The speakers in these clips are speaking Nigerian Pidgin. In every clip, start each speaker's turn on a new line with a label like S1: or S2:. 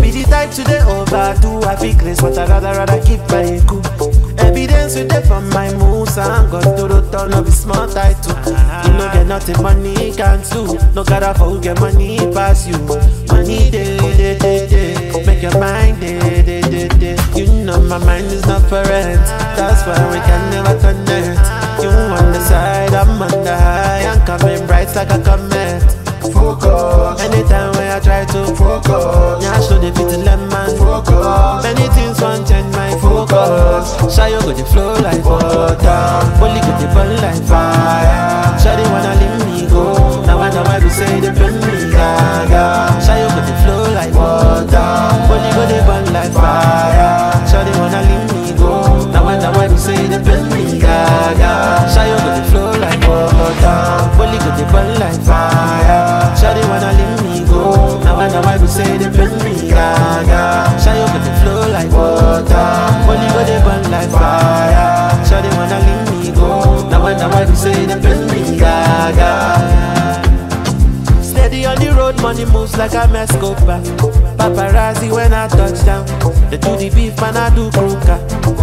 S1: be the type to the overdo. I feel grace, but I rather keep my cool. Evidence with them from my moves and got to the turn of a small title. You know get nothing money can't do. No gotta forget money pass you. Money day. Make your mind day. You know my mind is not for rent. That's why we can never connect. You on the side, I'm on the high. I'm coming bright like a comet.
S2: Focus.
S1: Anytime when I try to
S2: Focus.
S1: yeah, show the fit lemon.
S2: Focus.
S1: Many things won't change my focus. Shayo go the flow like water. Bully go the burn like fire. Shawty wanna leave me go. Now I know why we say they bring me gaga. Shayo go the flow like water. Bully go the burn like fire. Shawty wanna leave me go. Now I know why we say they bring me gaga. Shayo go the flow like water. Bully go the burn like fire. Shawty wanna leave me go. Now I know why we say they bring me gaga. Shayo go the flow like water. Bully go the burn like fire. Shawty wanna leave me go. Now I know why we say they bring me gaga. Steady on the road, money moves like a Mescopa. Paparazzi when I touch down. They do the beef and I do croaker.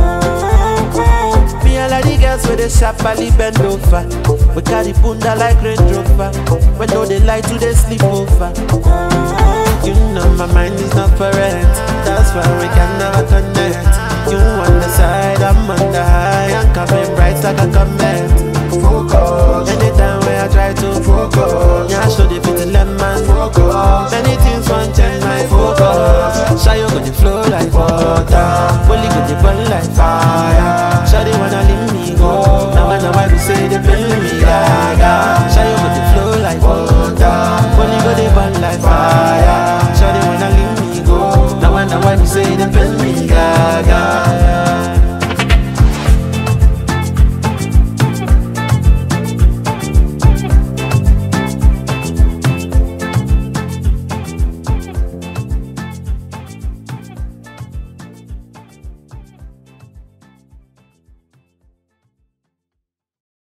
S1: Me and the girls with the sharply bend over. We carry bunda like Range Rover. When know they like to they sleep over. You know my mind is not for rent. That's why we can never connect. You on the side, I'm on the high. I'm coming bright like a comet.
S2: Focus.
S1: Anytime when I try to
S2: Focus.
S1: yeah, show the fit lemon.
S2: Focus.
S1: Many things won't change my focus. Shayo go the flow like water. Bully go the burn like fire. Shawty wanna leave me go. Now I know why we say they bring